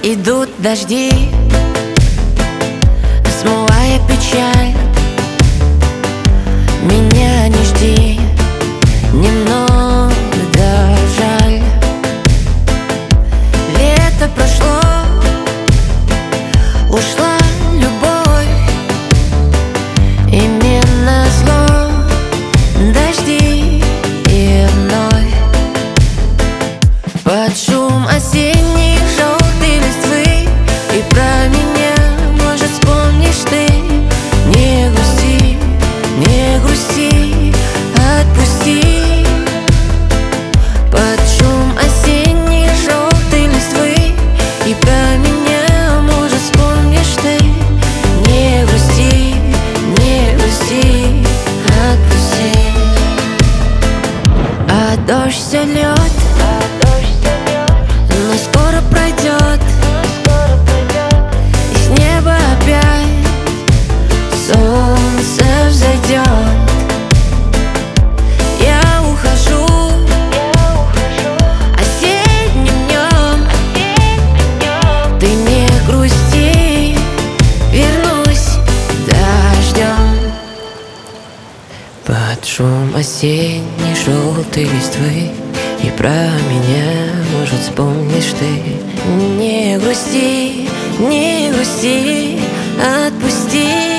Идут дожди, смывая печаль. Меня не жди, немного жаль. Лето прошло, ушла любовь, и мне назло дожди и вновь. Под шум осенних желтой листвы и про меня, может, вспомнишь ты. Не грусти, не грусти, отпусти. Под шум осенней желтой листвы и про меня, может, вспомнишь ты. Не грусти, не грусти, отпусти. А дождь все льет, но скоро пройдет, и с неба опять солнце взойдет. Я ухожу осенним днем, ты не грусти, вернусь дождем. Под шум осенней желтой листвы и про меня, может, вспомнишь ты. Не грусти, не грусти, отпусти.